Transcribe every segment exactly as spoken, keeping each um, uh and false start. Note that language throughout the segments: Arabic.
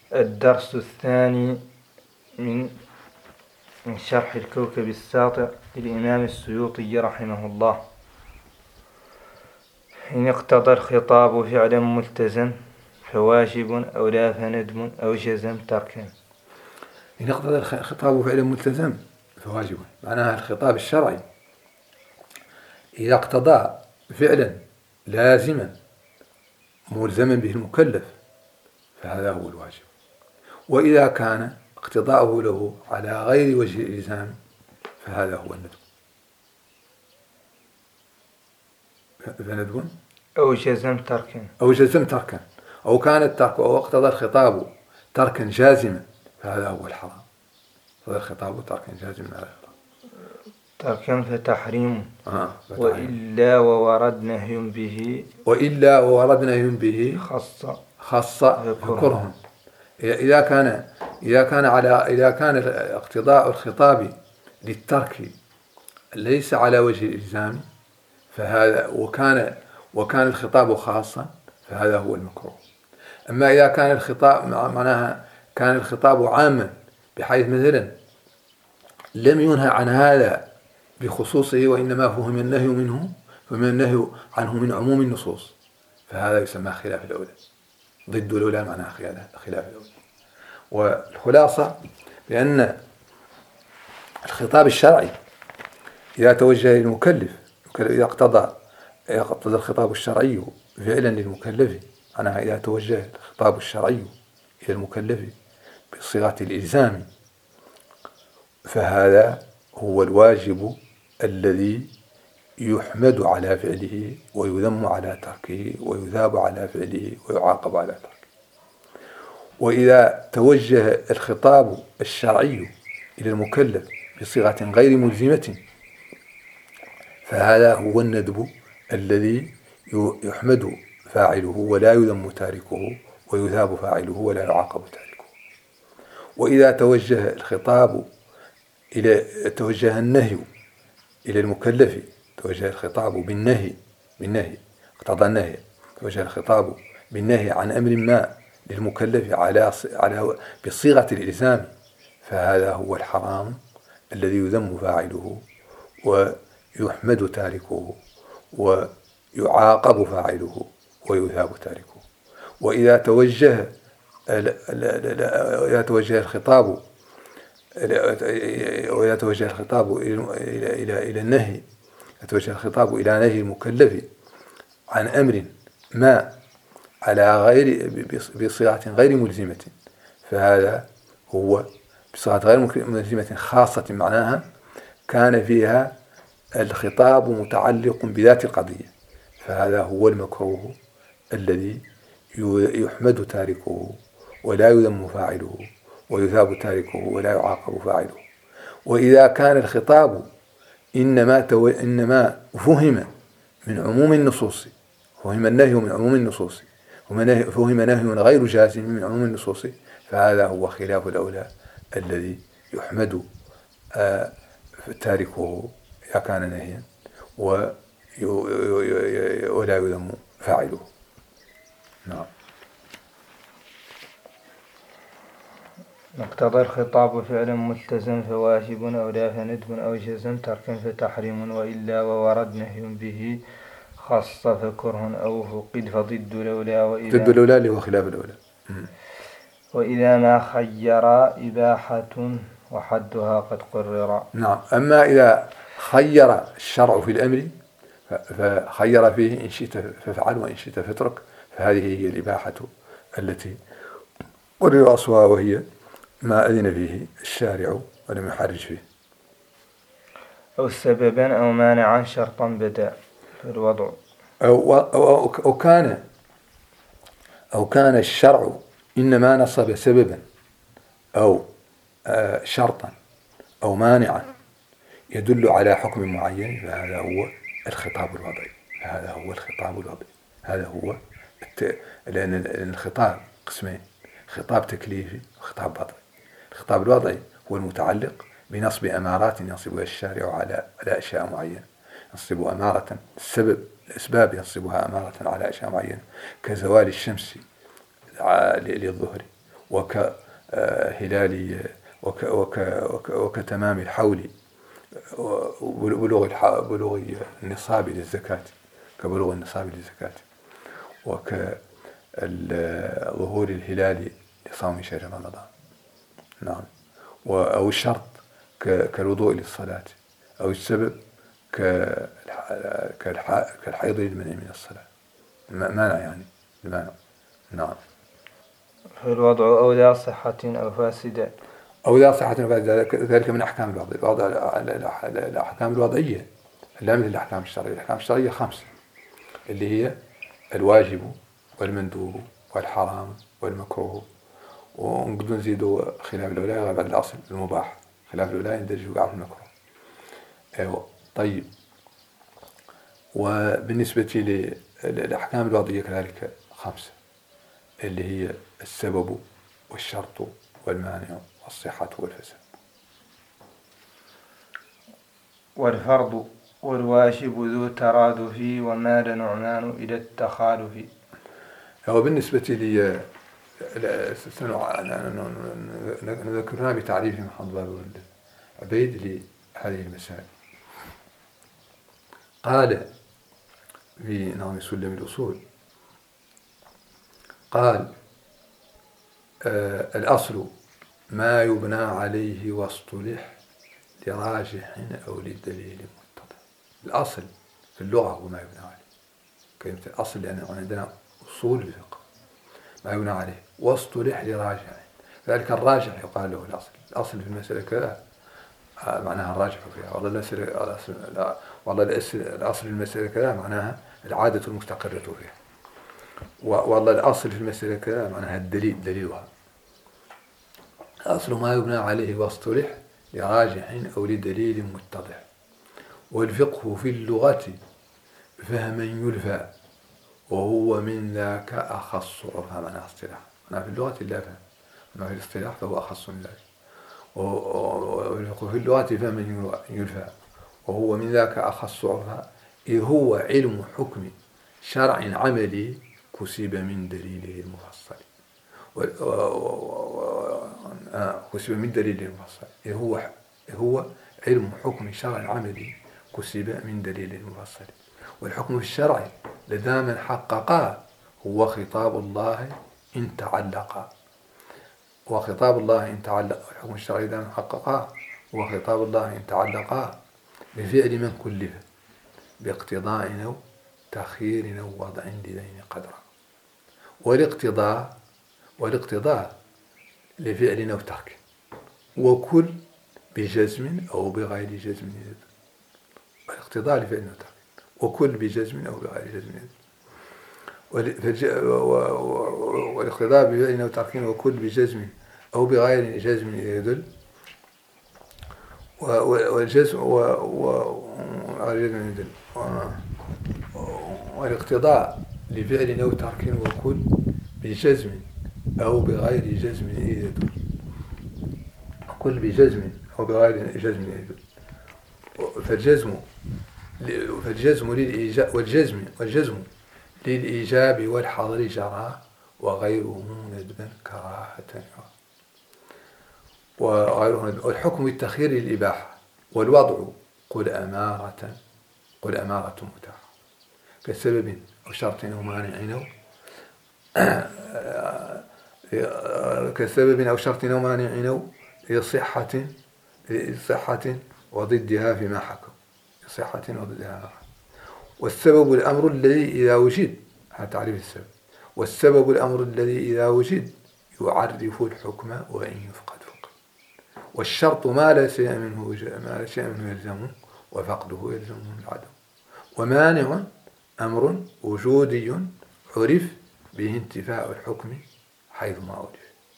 الدرس الثاني من من شرح الكوكب الساطع للإمام السيوطي رحمه الله. إن اقتضى الخطاب فعلا ملتزم فواجب أو لا فندم أو جزم تركا. إن اقتضى الخطاب فعلا ملتزم فواجب، معناها الخطاب الشرعي إذا اقتضى فعلا لازما ملزما به المكلف فهذا هو الواجب، وإذا كان اقتضاؤه له على غير وجه الإلزام فهذا هو الندب. فندب أو جزم تركا أو جزم تركا أو كان الترك أو اقتضى الخطاب تركا جازما فهذا هو الحرام. اقتضى الخطاب تركا جازما هذا الحرام. تركا فتحريم آه وإلا وورد نهي به وإلا وورد نهي به خص خص كره. إذا كان إذا كان على إذا كان اقتضاء الخطاب للترك ليس على وجه الإلزام فهذا وكان وكان الخطاب خاصا فهذا هو المكروه. أما إذا كان الخطاب معناها كان الخطاب عاما بحيث مثلا لم ينهى عن هذا بخصوصه وإنما فهم النهي منه فمن النهي عنه من عموم النصوص فهذا يسمى خلاف الأولى. ضد الأولى معناها خلاف الأولى. والخلاصة بأن الخطاب الشرعي إذا توجه للمكلف إذا اقتضى إذا اقتضى الخطاب الشرعي فعلا للمكلف، معناها إذا توجه الخطاب الشرعي إلى المكلف بصيغة الإلزام فهذا هو الواجب الذي يحمد على فعله ويذم على تركه ويثاب على فعله ويعاقب على تركه. وإذا توجه الخطاب الشرعي إلى المكلف بصيغة غير ملزمة فهذا هو الندب الذي يحمد فاعله ولا يذم تاركه ويثاب فاعله ولا يعاقب تاركه. وإذا توجه الخطاب إلى توجه النهي إلى المكلف توجه الخطاب بالنهي بالنهي اقتضى النهي توجه الخطاب بالنهي عن أمر ما للمكلف على على بصيغة الإلزام فهذا هو الحرام الذي يذم فاعله ويحمد تاركه ويعاقب فاعله ويثاب تاركه. وإذا توجه إذا توجه الخطاب وإذا توجه الخطاب إلى إلى إلى النهي يتوجه الخطاب إلى نهي المكلف عن أمر ما على غير بصيغة غير ملزمة فهذا هو بصيغة غير ملزمة خاصة، معناها كان فيها الخطاب متعلق بذات القضية فهذا هو المكروه الذي يحمد تاركه ولا يذم فاعله ويثاب تاركه ولا يعاقب فاعله. وإذا كان الخطاب إنما, تو... إنما فهم من عموم النصوص فهم النهي من عموم النصوص فهم نهي غير جازم من عموم النصوص فهذا هو خلاف الأولى الذي يحمد آه تاركه إذا كان نهيا ولا يذم فاعله. نعم. اقتضى الخطاب فعلا ملتزم فواجب أو لا فندب أو جزم تركا فتحريم وإلا وورد نهي به خاص فكره أو فقد فضد الأولى. وإذا ضد الأولى اللي هو خلاف الأولى. وإذا ما خير إباحة وحدها قد قرر. نعم. أما إذا خير الشرع في الأمر فخير فيه إن شئت فافعل وإن شئت فاترك فهذه هي الإباحة التي قرر أصلها وهي ما أذن فيه الشارع ولم يحرج فيه. أو سببا أو مانعا شرطا بدا في الوضع أو, أو, أو كان أو كان الشرع إنما نصب سببا أو آه شرطا أو مانعا يدل على حكم معين فهذا هو الخطاب الوضعي. هذا هو الخطاب الوضعي. هذا هو الت... لأن الخطاب قسمين: خطاب تكليفي وخطاب وضعي. الخطاب الوضعي هو المتعلق بنصب أمارات ينصبها الشارع على على أشياء معينة، ينصب أمارة السبب الأسباب ينصبها أمارة على أشياء معينة كزوال الشمس للظهر وكهلال وك وك وك وكتمام الحول وبلوغ بلوغ النصاب للزكاة كبلوغ النصاب للزكاة وكظهور الهلال لصوم شهر رمضان. نعم. أو الشرط كالوضوء للصلاة، أو السبب كالحيض للمنع من الصلاة، مانع يعني المانع. نعم. الوضع أو ذا صحة أو فاسدة أو ذا صحة أو فاسدة، ذلك من أحكام الوضع. الوضع الأحكام الوضعية لا مثل الأحكام الشرعية. الأحكام الشرعية خمسة اللي هي الواجب والمندوب والحرام والمكروه، ونقدر نزيدوا خلاف الأولى غير بعد الأصل المباح، خلاف الأولى يندرج وقع في المكروه. أيوة. طيب، وبالنسبة للأحكام الوضعية كذلك خمسة اللي هي السبب والشرط والمانع والصحة والفساد. والفرض والواجب ذو ترادف ومال نعمان إلى التخالف. هو بالنسبة لي نذكرنا بتعريف محمد عبيد لهذه المسائل. قال في نظم سلم الأصول، قال آه الأصل ما يبنى عليه واصطلح لراجح أو للدليل متضح. الأصل في اللغة هو ما يبنى عليه، كلمة الأصل لأن عندنا أصول الفقه ما يبنى عليه واصطلح لراجح، ذلك الراجح يقال له الأصل. الأصل في المسألة كذا معناها الراجح فيها، والله الأصل لا والله الأصل في المسألة كذا معناها العادة المستقرة فيها، والله الأصل في المسألة كذا معناها الدليل دليلها. الأصل ما يبنى عليه واصطلح لراجح أو لدليل متضح. والفقه في اللغة فهما يلفى وهو من ذاك أخص عرفا. معناها اصطلاح، معناها في اللغة لا فهم، أما في الاصطلاح فهو أخص من ذلك. والفقه في اللغة فهما يلفى وهو من ذاك أخص عرفا، إذ هو علم حكم شرع عملي كسب من دليله المفصل. كسب من دليله المفصل إذ هو هو علم حكم شرع عملي كسب من دليله المفصل. والحكم الشرعي لدى من حققا هو خطاب الله إن تعلق، وخطاب الله إن تعلق الحكم الشرعي لدى من حققا هو خطاب الله إن تعلق بفعل من كلف باقتضاء أو تخيير أو وضع لذين قدرا. والاقتضاء والاقتضاء لفعل أو ترك، وكل بجزم أو بغير جزم. والاقتضاء لفعل أو ترك وكل بجزم أو بغير جزم. والاقتضاء بفعل أو ترك وكل بجزم أو بغير جزم يدل. والجزم يدل. والاقتضاء لفعل أو ترك وكل بجزم أو بغير جزم يدل. كل بجزم أو بغير جزم يدل. فالجزم فالجزم للإيجاب والجزم والجزم للإيجاب والحظر جرى وغيره ندبا كراهة. وغيره والحكم التخيير للإباحة. والوضع قل أمارة قل أمارة متاحة كسبب أو شرط أو مانع أو كسبب أو شرط أو مانع أو لصحة لصحة وضدها فيما حكم صحة وضدها ما حكم. والسبب الأمر الذي إذا وجد، هذا تعريف السبب. والسبب الأمر الذي إذا وجد يعرف الحكم وإن يفقد فقد. والشرط ما لا شيء منه ما لا شيء منه يلزمه وفقده يلزمه العدم. ومانع أمر وجودي عرف به انتفاء الحكم حيث ما عرف.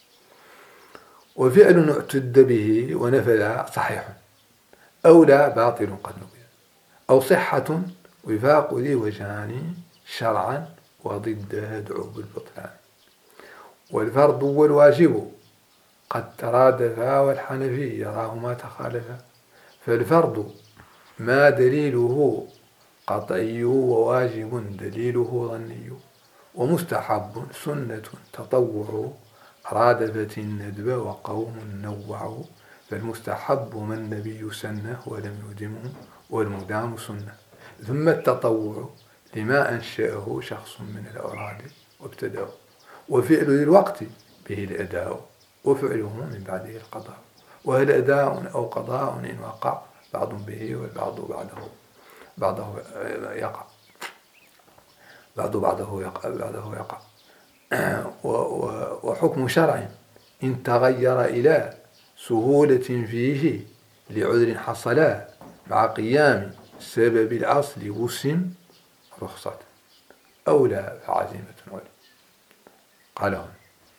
وفعل اعتد به ونفذ صحيح أو لا باطل قد نقل. أو صحة وفاق ذي وجهان شرعا وضدها دعو بالبطلان. والفرض والواجب قد ترادفا والحنفي يراهما تخالفا. فالفرض ما دليله قطعي وواجب دليله ظني ومستحب سنة تطوع رادفت الندب وقوم نوعوا، فالمستحب ما النبي سنه ولم يدمه، والمدام سنة. ثم التطوع لما أنشأه شخص من الأوراد وابتدأه، وفعل الوقت به الأداء، وفعله من بعده القضاء، وهل أداء أو قضاء إن وقع بعض به والبعض بعده بعضه يقع بعض بعضه يقع بعده يقع وحكم شرع إن تغير إلى سهولة فيه لعذر حصلا، مع قيام سبب الأصل وسم رخصة، أو لا فعزيمة ولي. قال هنا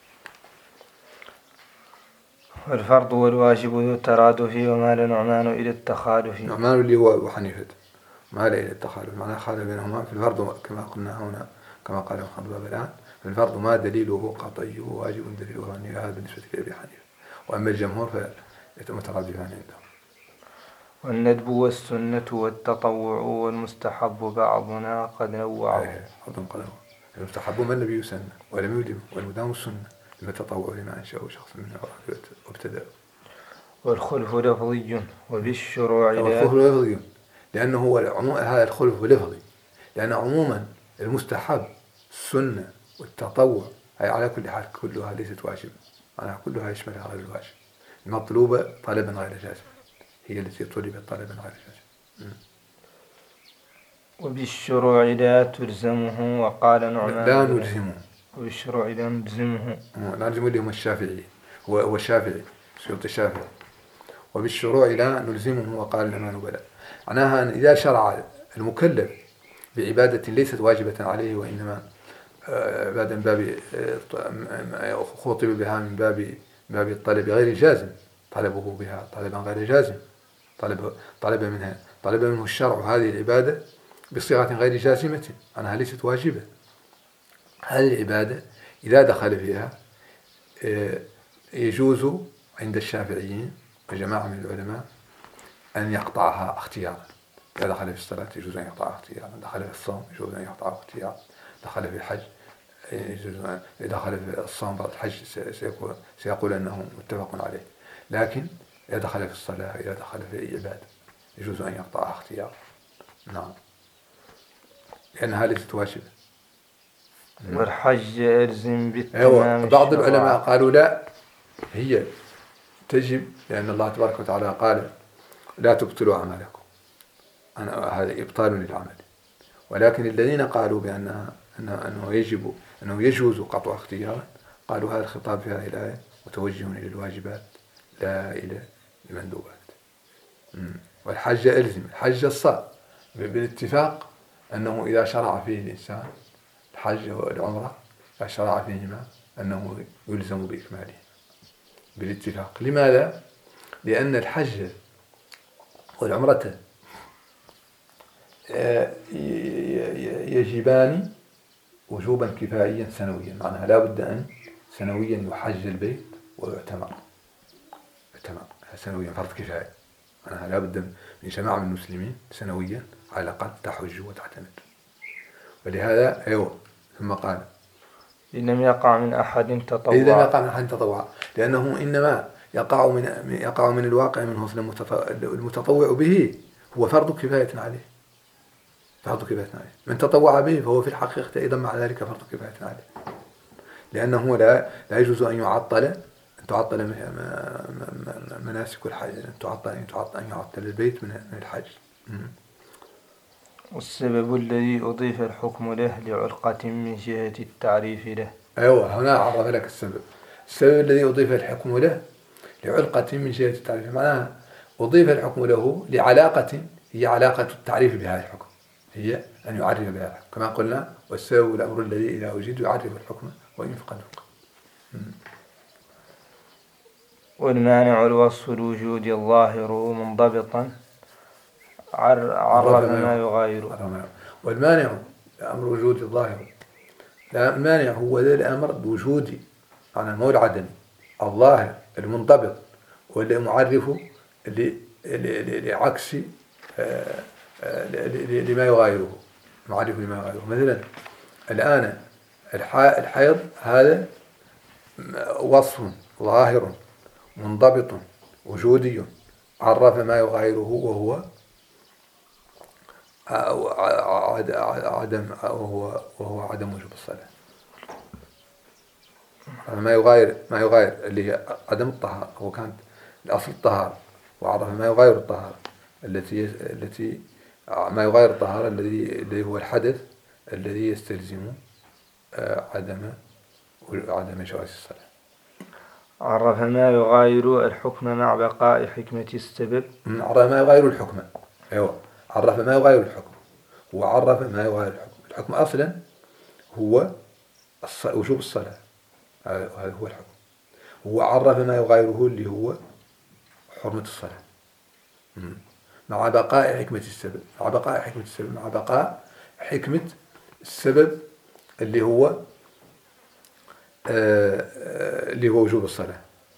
والفرض والواجب ذو الترادف، ومال نعمان إلى التخالف. نعمان اللي هو أبو حنيفة مال إلى التخالف، معناه خالف بينهما في الفرض كما قلنا هنا، كما قال ابن خطبة الآن. في الفرض ما دليله قطعي وواجب دليله ظني، هذا بالنسبة لأبي حنيفة. وأما الجمهور فيتمترادفان عندهم. والندب والسنة والتطوع والمستحب بعضنا قد نوعوا. المستحب ما النبي سنة ولم يدم، والمدام السنة. لما التطوع لما أنشأه شخص من الأوراد وابتدأ. والخلف لفظي وبالشروع لا. والخلف لفظي لأنه هو هذا الخلف لفظي، لأن عموما المستحب السنة والتطوع هي على كل حال كلها ليست واجبة، معناها كلها يشملها غير الواجب. المطلوبة طلبا غير جازم، هي التي طلبت طلبا غير جازم. وبالشروع لا تلزمه، وقال نعمان لا نلزمه. وبالشروع لا نلزمه لا نلزمه اللي هم الشافعي، هو الشافعي سيوط الشافعي. وبالشروع لا نلزمه، وقال نعمان بلى. معناها أن إذا شرع المكلف بعبادة ليست واجبة عليه، وإنما بعد من باب خطب بها من باب باب الطلب غير الجازم، طلبه بها طلبا غير جازم، طلب طلب منها طلب منه الشرع هذه العبادة بصيغة غير جازمة، أنها ليست واجبة. هذه العبادة إذا دخل فيها يجوز عند الشافعيين وجماعة من العلماء أن يقطعها اختيارا. إذا دخل في الصلاة يجوز أن يقطعها اختيارا، دخل في الصوم يجوز أن يقطعها اختيارا، دخل في الحج يجوز أن دخل في الصوم بعد الحج سيقول, سيقول أنه متفق عليه. لكن إذا دخل في الصلاة إذا دخل في أي عبادة يجوز أن يقطعها اختيارا. نعم، لأنها ليست واجبة. والحج يلزم بالتمام. بعض العلماء قالوا لا، هي تجب، لأن الله تبارك وتعالى قال لا تبطلوا أعمالكم، هذا إبطال للعمل. ولكن الذين قالوا بأنها أنه يجب أنه يجوز قطع اختيارا، قالوا هذا الخطاب في هذه الآية متوجه إلى الواجبات لا إلى المندوبات. والحج ألزم، الحج الصاد بالاتفاق أنه إذا شرع فيه الإنسان الحج والعمرة إذا شرع فيهما أنه يلزم بإكماله بالاتفاق. لماذا؟ لأن الحج والعمرة يجبان وجوبا كفائيا سنويا، معناها لا بد أن سنويا يحج البيت ويعتمر يعتمر سنويا فرض كفاية، معناها لا بد من جماعة من المسلمين سنويا على الأقل تحج وتعتمر. ولهذا أيوه ثم قال إن لم يقع من أحد تطوع، إذا لم يقع من أحد تطوع، لأنه إنما يقع من يقع من الواقع منه المتطوع به هو فرض كفاية عليه، فرض كفاية عليه. من تطوع به فهو في الحقيقة أيضا مع ذلك فرض كفاية عليه، لأنه لا لا يجوز أن يعطل أن تعطل مناسك الحج، أن تعطل أن تعطل أن يعطل البيت من الحج. والسبب الذي أضيف الحكم له لعلقة من جهة التعريف له. أيوة، هنا عرف لك السبب. السبب الذي أضيف الحكم له لعلقة من جهة التعريف، معناها أضيف الحكم له لعلاقة هي علاقة التعريف بهذا الحكم، هي أن يعرف بهذا الحكم كما قلنا. والسبب الأمر الذي إذا وجد يعرف الحكم وإن فقد فقد. والمانع الوصف الوجود الظاهر منضبطا عرف ما يغاير. والمانع أمر وجود الظاهر، المانع هو ذا الأمر بوجود عن المولى العدمي الظاهر المنضبط واللي معرفه لعكس لما يغايره، معرفه لما يغايره. مثلا الآن الحيض هذا وصف ظاهر منضبط وجودي عرف ما يغايره وهو عدم وهو وهو عدم وجوب الصلاة. ما يغاير ما يغاير اللي هي عدم الطهارة، هو كانت الأصل الطهارة، وعرف ما يغاير الطهارة التي التي ما يغاير الطهارة الذي الذي هو الحدث الذي يستلزم عدم عدم جواز الصلاة. عرف ما يغاير الحكم مع بقاء حكمة السبب. عرف ما يغاير الحكم، أيوة، عرف ما يغاير الحكم، وعرف ما يغاير الحكم. الحكم أصلا هو وجوب الصلاة، هذا هو الحكم. هو عرف ما يغايره اللي هو حرمة الصلاة مع بقاء حكمة السبب، مع بقاء حكمة السبب مع بقاء حكمة السبب اللي هو آه اللي هو وجوب الصلاة.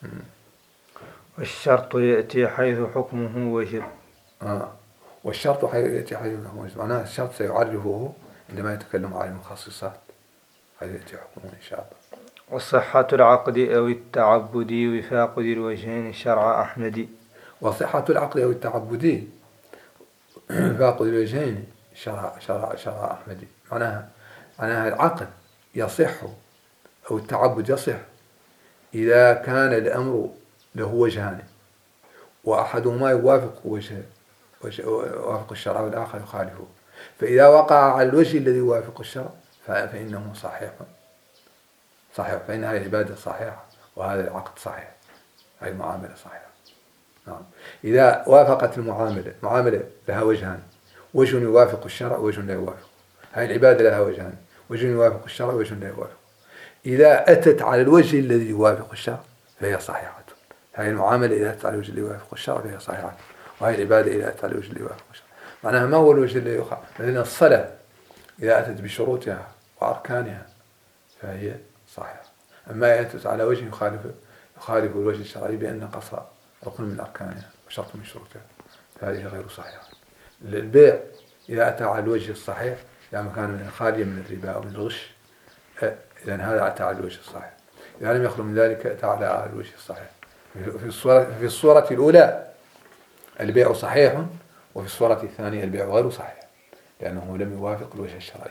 والشرط يأتي حيث حكمه وجب. آه. والشرط يأتي حيث حكمه وجب، معناه الشرط سيعرفه عندما يتكلم عن المخصصات، حيث يأتي حكمه إن شاء الله. وصحة العقد أو التعبدي وفاق ذي الوجهين شرع أحمد. وصحة العقد أو التعبدي وفاق ذي الوجهين شرع شرع شرع أحمد. معناها معناها العقد يصح أو التعبد يصح إذا كان الأمر له وجهان، وأحدهما يوافق وجه يوافق الشرع والآخر يخالفه. فإذا وقع على الوجه الذي يوافق الشرع فإنه صحيح صحيح فإن هذه العبادة صحيحة وهذا العقد صحيح، هذه المعاملة صحيحة. نعم. إذا وافقت المعاملة معاملة لها وجهان، وجه يوافق الشرع ووجه لا يوافق، هذه العبادة لها وجهان، وجه يوافق الشرع ووجه لا يوافق. إذا أتت على الوجه الذي يوافق الشرع فهي صحيحة. هذه المعاملة إذا أتت على الوجه الذي يوافق الشرع فهي صحيحة، وهذه العبادة إذا أتت على الوجه الذي يوافق الشرع. معناها ما هو الوجه الذي يخالف؟ مثلا الصلاة إذا أتت بشروطها وأركانها فهي صحيحة، أما إذا أتت على وجه يخالف يخالف الوجه الشرعي بأن قصر ركن من أركانها وشرط من شروطها فهذه غير صحيحة. البيع إذا أتى على الوجه الصحيح يعني كان من خاليا من الربا أو من الغش، إذن هذا أتى على الوجه الصحيح. إذا لم يخلو من ذلك أتى على الوجه الصحيح. في الصورة في الصورة الأولى البيع صحيح، وفي الصورة الثانية البيع غير صحيح لأنه لم يوافق الوجه الشرعي.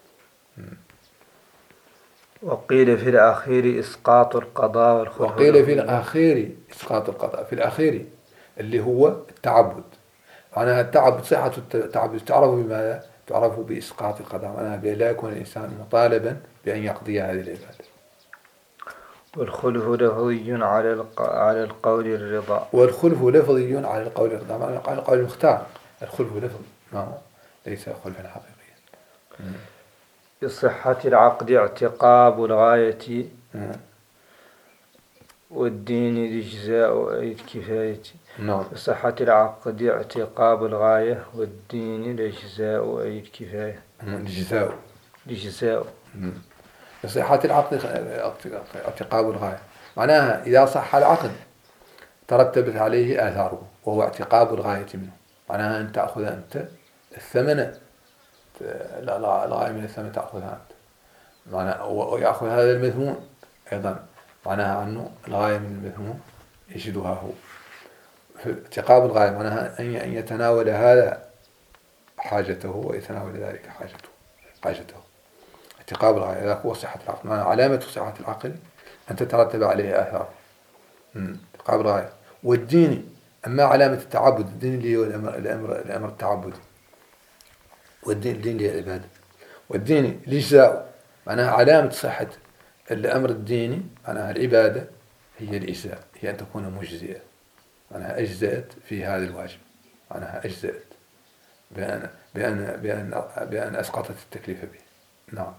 وقيل في الأخير إسقاط القضاء والخلف. وقيل في الأخير إسقاط القضاء، في الأخير اللي هو التعبد. معناها التعبد صحة التعبد تعرف بماذا؟ تعرف بإسقاط القضاء، معناها لا يكون الإنسان مطالبا بأن يقضي هذه العبادة. والخلف لفظي على على القول الرضا. والخلف لفظي على القول الرضا، معناها على القول المختار. الخلف لفظي ما ليس خلفا حقيقيا. بصحة العقد اعتقاب الغاية والدين الإجزاء أي الكفاية. نعم. بصحة العقد اعتقاب الغاية والدين الإجزاء أي الكفاية. الإجزاء الإجزاء. بصحة العقد اعتقاب الغاية، معناها إذا صح العقد ترتبت عليه آثاره وهو اعتقاب الغاية منه. معناها أن تأخذ أنت الثمن، الغاية من الثمن تأخذها أنت، معناها ويأخذ هذا المذموم أيضا، معناها أنه الغاية من المذموم يجدها هو. اعتقاب الغاية معناها أن يتناول هذا حاجته ويتناول ذلك حاجته حاجته اعتقاب الغاية. هذا هو صحة العقل، معناها علامة صحة العقل أن تترتب عليه آثار. اعتقاب الغاية. والدين أما علامة التعبد، الدين اللي هو الأمر الأمر الأمر التعبدي، والدين الدين اللي هي العبادة. والدين الإجزاء معناها علامة صحة الأمر الديني، معناها العبادة هي الإجزاء، هي أن تكون مجزئة، معناها أجزأت في هذا الواجب، معناها أجزأت بأن بأن بأن بأن أسقطت التكليف به. نعم.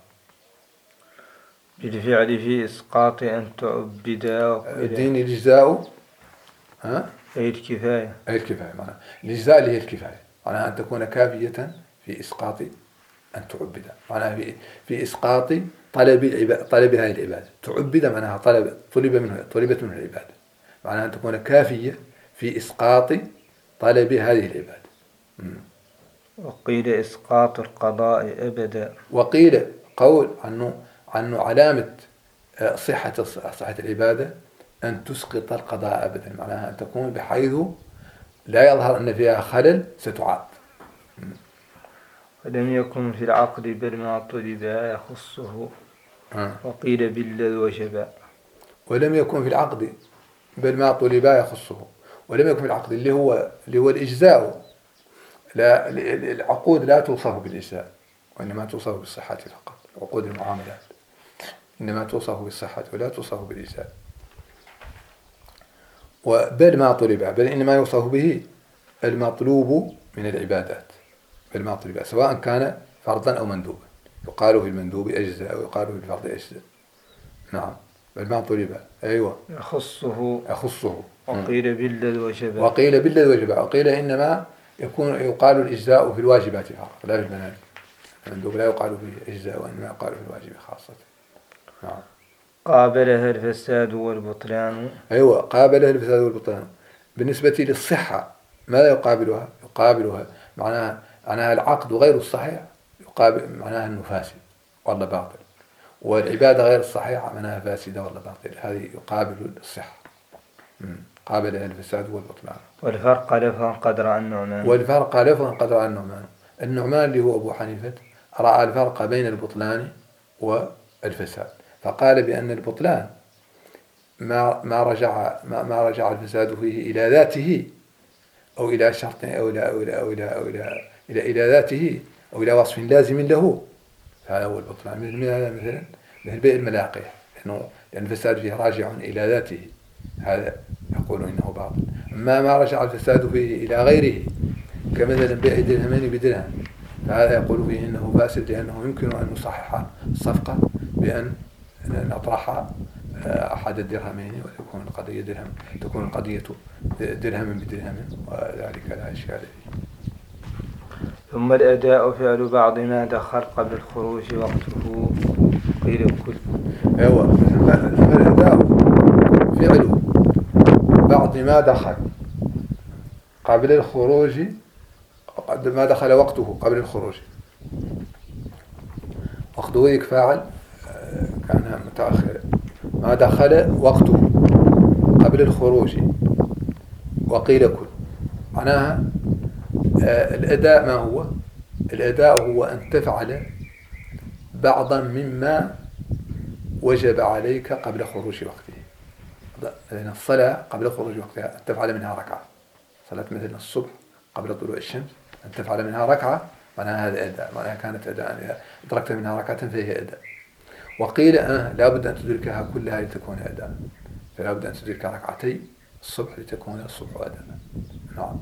بالفعل في إسقاط أن تعبد. الدين الإجزاء ها أي الكفاية. أي الكفاية، معناها الإجزاء اللي هي الكفاية، معناها أن تكون كافية في إسقاط أن تعبد، معناها في في إسقاط طلب العبادة، طلب هذه العبادة. تعبد معناها طلب طلب منه طلبت منه العبادة، معناها أن تكون كافية في إسقاط طلب هذه العبادة. وقيل إسقاط القضاء أبدا. وقيل قول عنه عنه علامة صحة صحة العبادة أن تسقط القضاء أبدا، معناها أن تكون بحيث لا يظهر أن فيها خلل ستعاد. ولم يكن في العقد بل ما طلب يخصه وقيل بالذي وجب. ولم يكن في العقد بل ما طلب يخصه، ولم يكن في العقد اللي هو اللي هو الإجزاء. لا، العقود لا توصف بالإجزاء وإنما توصف بالصحة فقط. عقود المعاملات إنما توصف بالصحة ولا توصف بالإجزاء. وبل ما طلب بل إنما يوصف به المطلوب من العبادات، بل ما طلب سواء كان فرضا أو مندوبا. يقال في المندوب أجزاء ويقال في الفرض أجزاء. نعم، بل ما طلب أيوة يخصه يخصه وقيل بالذي وجب. وقيل بالذي وجب وقيل إنما يكون يقال الإجزاء في الواجبات فقط لا في المنازل. المندوب لا يقال فيه أجزاء وإنما يقال في الواجب خاصة. نعم. قابلها الفساد والبطلان. أيوة، قابلها الفساد والبطلان. بالنسبة للصحة ماذا يقابلها؟ يقابلها معناها معناها العقد غير الصحيح يقابل معناها أنه فاسد والله باطل، والعبادة غير الصحيحة معناها فاسدة والله باطل. هذه يقابل الصحة. قابلها الفساد والبطلان. والفرق لفظا قدر النعمان. والفرق لفظا قدر النعمان. النعمان اللي هو أبو حنيفة رأى الفرق بين البطلان والفساد، فقال بأن البطلان ما ما رجع ما, ما رجع الفساد فيه إلى ذاته أو إلى شرط أو إلى أو إلى أو إلى أو إلى إلى, إلى ذاته أو إلى وصف لازم له، هذا هو البطلان. مثل مثلا مثل بيع الملاقية، لأنه لأن الفساد فيه راجع إلى ذاته، هذا يقول إنه باطل. أما ما رجع الفساد فيه إلى غيره كمثلا بيع درهمين بدرهم، فهذا يقول فيه إنه فاسد، لأنه يمكن أن نصحح الصفقة بأن نطرح أحد الدرهمين وتكون القضية درهم تكون القضية درهم بدرهم، وذلك لا إشكال فيه. ثم الأداء فعل بعض ما دخل قبل الخروج وقته قيل كل. أيوة، ثم الأداء فعل بعض ما دخل قبل الخروج ما دخل وقته قبل الخروج. وقته ذيك فاعل كان متأخر، ما دخل وقته قبل الخروج وقيل كل. معناها الأداء ما هو؟ الأداء هو أن تفعل بعضا مما وجب عليك قبل خروج وقته. لأن الصلاة قبل خروج وقتها أن تفعل منها ركعة، صلاة مثل الصبح قبل طلوع الشمس أن تفعل منها ركعة، معناها هذا أداء، معناها كانت أداء، أدركت منها ركعة فهي أداء. وقيل أه لا بد أن تدركها كلها لتكون أداء، فلا بد أن تدرك ركعتي الصبح لتكون الصبح أداء. نعم.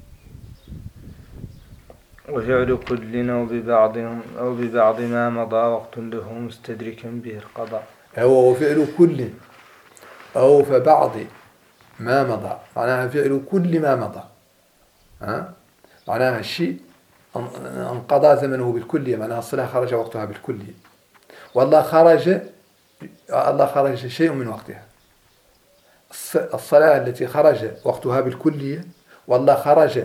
وفعل كل أو ببعضهم أو ببعض ما مضى وقت له مستدركا به القضاء. هو وفعل كل أو فبعض ما مضى، معناها فعل كل ما مضى، ها معناها الشيء انقضى زمنه بالكلية، معناها الصلاة خرج وقتها بالكلية، والله خرج الله خرج شيء من وقتها. الصلاة التي خرج وقتها بالكلية والله خرج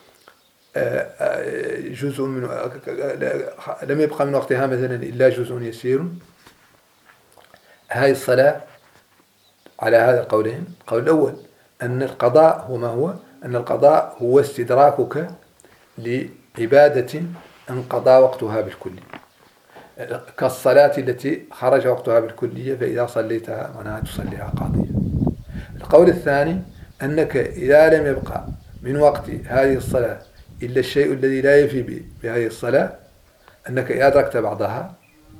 جزء من لم يبقى من وقتها مثلا إلا جزء يسير، هذه الصلاة على هذا القولين. القول الأول أن القضاء هو ما هو؟ أن القضاء هو استدراكك لعبادة انقضى وقتها بالكلية، كالصلاة التي خرج وقتها بالكلية فإذا صليتها معناها تصليها قاضية. القول الثاني أنك إذا لم يبقى من وقت هذه الصلاة إلا الشيء الذي لا يفي بهذه الصلاة، أنك إذا أدركت بعضها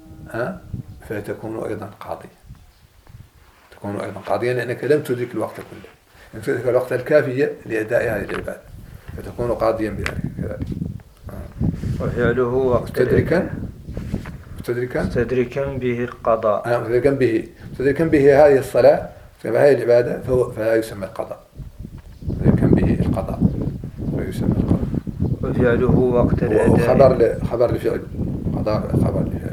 فتكون أيضا قاضية، تكون أيضا قاضية لأنك لم تدرك الوقت كله، لم تدرك الوقت الكافي لأداء هذه العبادة، فتكون قاضيا بذلك كذلك. وفعله وقت مستدركا مستدركا مستدركا به القضاء. آه مستدركا به مستدركا به هذه الصلاة هذه العبادة فهو فهذا يسمى القضاء، مستدركا به القضاء فيسمى القضاء. وفعله وقت الأداء خبر خبر لفعل قضاء خبر لفعل.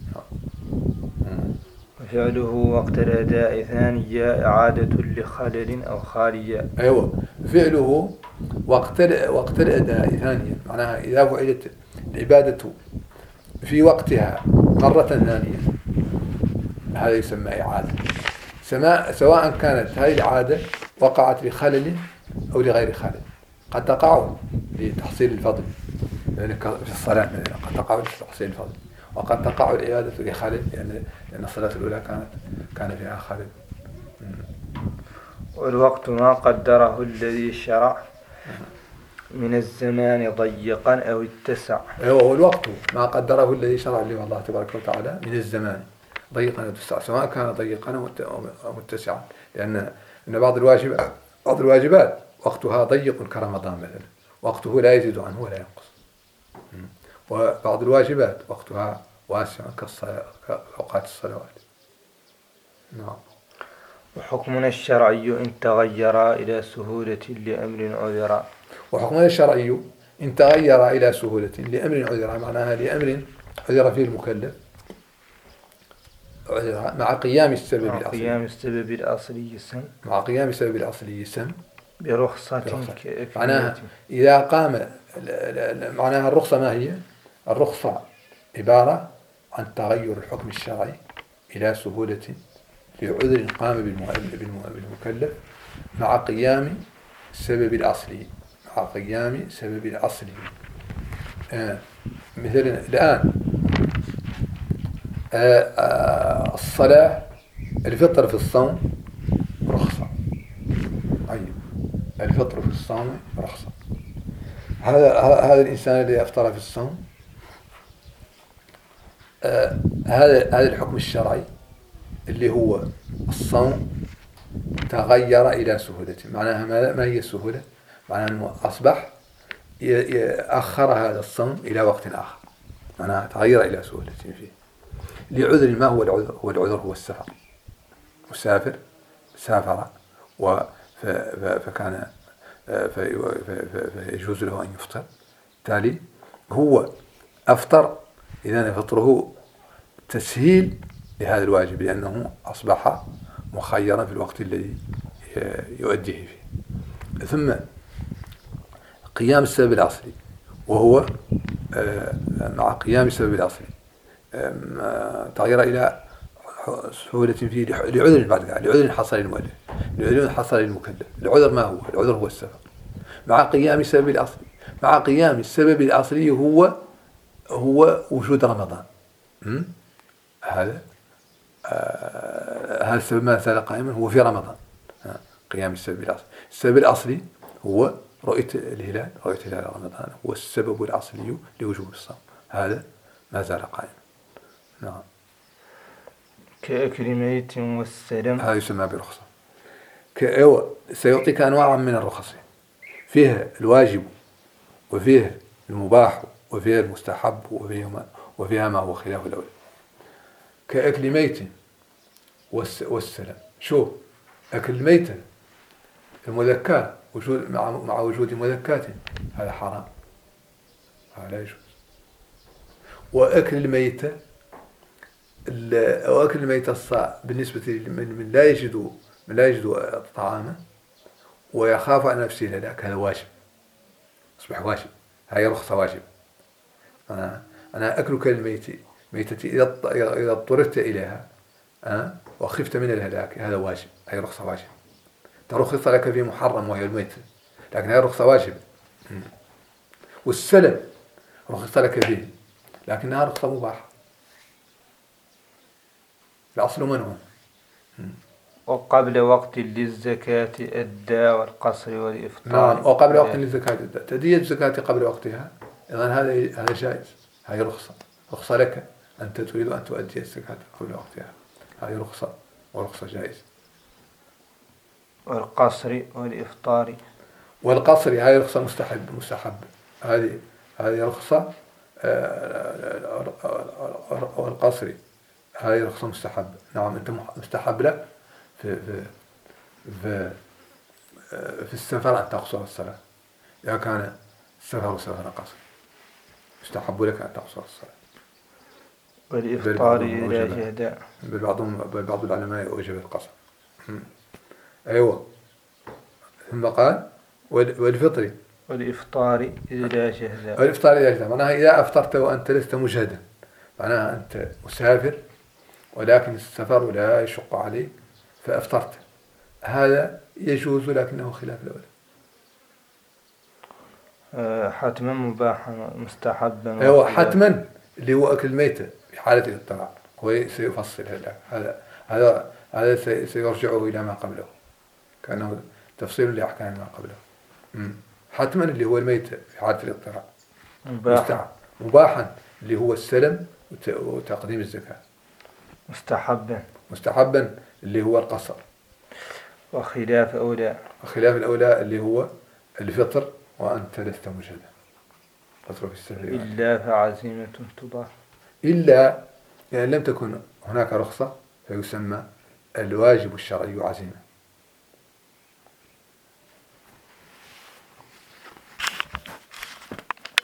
وفعله وقت الأداء ثانية إعادة لخلل أو خالية. أيوة، فعله وقت وقت الأداء ثانية، معناها إذا فعلت العبادة في وقتها مرة ثانية هذا يسمى إعادة، سواء كانت هذه العادة وقعت لخلل أو لغير خلل. قد تقع لتحصيل الفضل في الصلاة مثلا، قد تقع لتحصيل الفضل، وقد تقع العيادة لخلل لأن لأن الصلاة الأولى كانت كان فيها خلل. والوقت ما قدره الذي شرع من الزمان ضيقا أو اتسع. أيوه، الوقت ما قدره الذي شرع له الله تبارك وتعالى من الزمان ضيقا أو اتسع، سواء كان ضيقا أو متسعا، لأن إن بعض الواجبات بعض الواجبات وقتها ضيق كرمضان مثلا، وقته لا يزيد عنه ولا ينقص. وبعض الواجبات وقتها واسع كأوقات الصلوات. نعم. وحكمنا الشرعي إن تغير إلى سهولة لأمر عذر. وحكمنا الشرعي إن تغير إلى سهولة لأمر عذر، معناها لأمر عذر فيه المكلف عذر مع قيام السبب مع الأصلي قيام السبب الأصلي سم مع قيام السبب الأصلي سم برخصة. معناها إذا قام معناها الرخصة ما هي؟ الرخصة عبارة عن تغير الحكم الشرعي إلى سهولة لعذر قام بالمكلف مع قيام السبب الأصلي مع قيام السبب الأصلي. آه. مثلا الآن آه آه الصلاة، الفطر في الصوم رخصة. طيب، الفطر في الصوم رخصة. هذا هذا الإنسان الذي أفطر في الصوم، آه هذا هذا الحكم الشرعي اللي هو الصوم تغير إلى سهولة. معناها ما هي السهولة؟ معناها أنه أصبح أخر هذا الصوم إلى وقت آخر، معناها تغير إلى سهولة فيه لعذر. ما هو العذر؟ هو العذر هو السفر. مسافر سافر فكان فيجوز له أن يفطر، بالتالي هو أفطر، إذن فطره تسهيل لهذا الواجب لأنه أصبح مخيرا في الوقت الذي يؤديه فيه. ثم قيام السبب الأصلي، وهو مع قيام السبب الأصلي تغير إلى سهولة فيه لعذر بعد ذلك، لعذر حصل للمؤلف، لعذر حصل للمكلف. العذر ما هو؟ العذر هو السفر مع قيام السبب الأصلي. مع قيام السبب الأصلي هو هو وجود رمضان. هذا آه هذا السبب ما زال قائما هو في رمضان. آه قيام السبب الأصلي. السبب الأصلي هو رؤية الهلال، رؤية هلال رمضان هو السبب الأصلي لوجوب الصوم، هذا ما زال قائما. نعم. كأكل ميت والسلم، هذا يسمى برخصة. كأيوة، سيعطيك أنواعا من الرخص، فيها الواجب وفيها المباح وفيها المستحب وفيها وفيها ما هو خلاف الأول. كأكل ميت والسلم. شوف، أكل ميت المذكاة وجود مع مع وجود مذكاة هذا حرام، هذا لا يجوز. وأكل الميتة أو أكل الميتة الصاع بالنسبة من لا يجد من لا يجد طعاما ويخاف على نفسه الهلاك، هذا واجب، أصبح واجب، هذه رخصة واجب. أنا أنا أكلك الميت ميتة إذا اضطررت إليها أه؟ وخفت من الهلاك، هذا واجب، هي رخصة واجب. ترخص لك في محرم وهي الميت، لكن هي رخصة واجب. والسلم رخص لك فيه لكنها رخصة مباحة، الأصل منه. وقبل وقت للزكاة أدى والقصر والإفطار. نعم، وقبل وقت للزكاة أدى، تأدية الزكاة قبل وقتها، إذن هذا هذا جائز، هذه رخصة، رخصة لك أنت تريد أن تؤدي الزكاة قبل وقتها، هذه رخصة ورخصة جائز. والقصر والإفطار. والقصر هذه رخصة مستحب مستحب هذه هذه رخصة. والقصر هذه رخصة مستحب. نعم، أنت مستحب لك في في في في السفر أن تقصر الصلاة، إذا كان السفر سفر قصر مستحب لك أن تقصر الصلاة. والإفطار إلى جهداء، بل بعضهم بل بعض العلماء أوجب القصر. أيوة. ثم قال والفطر والإفطار إلى جهداء. والإفطار إلى جهداء معناها إذا أفطرت وأنت لست مجهدا، معناها أنت مسافر ولكن السفر لا يشق عليك فأفطرت، هذا يجوز لكنه خلاف الأولى. حتما مباحا مستحبا. أيوة حتما اللي هو أكل الميتة في حالة الاضطرار، هو سيفصل هذا هذا هذا هذا سيرجعه إلى ما قبله، كأنه تفصيل لأحكام ما قبله. مم. حتما اللي هو الميتة في حالة الاضطرار. مباحا مباحا اللي هو السلم وتقديم الزكاة. مستحبا مستحبا اللي هو القصر. وخلاف أولى وخلاف الأولى اللي هو الفطر وأنت لست مجهدا. فطر في السفر إلا فعزيمة تضاف. إلا يعني لم تكن هناك رخصة فيسمى الواجب الشرعي عزيمة.